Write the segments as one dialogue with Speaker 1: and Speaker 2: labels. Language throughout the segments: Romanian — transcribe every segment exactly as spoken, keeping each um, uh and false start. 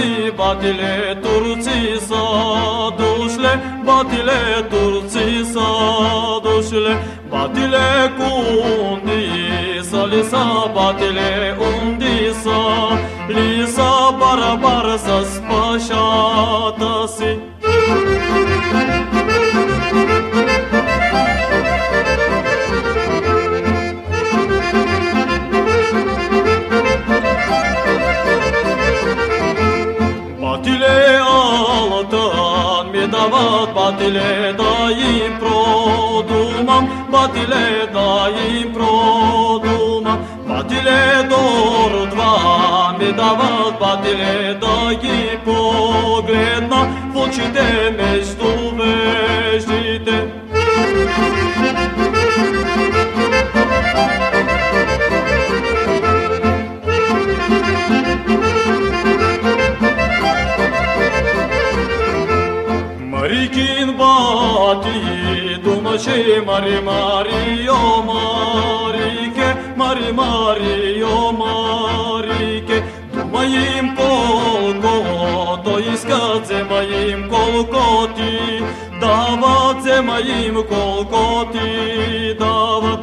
Speaker 1: Turții, batile Turții s-a dușle, batile Turții s-a dușle, batile cu undii să lisa, batile undii să lisa, barabar să spășată si. Batile altan mi davat, batile daim produmam, batile daim produmam, batile dor dva mi davat, batile daim pogledna, fočite među vežite. Marikin bati, dumașe mari mari o marike, mari mari o marike, dumaim kolko, to iskat zemaim kolko ti davat, zemaim kolko ti davat.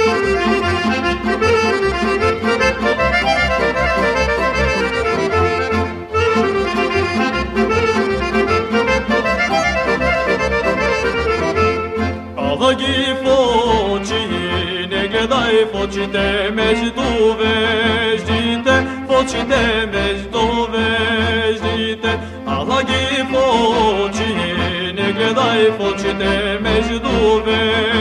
Speaker 1: Alagi foci, ne gledaj, fočite među veždite, fočite među veždite. Alagi foci, ne gledaj, fočite među veždite.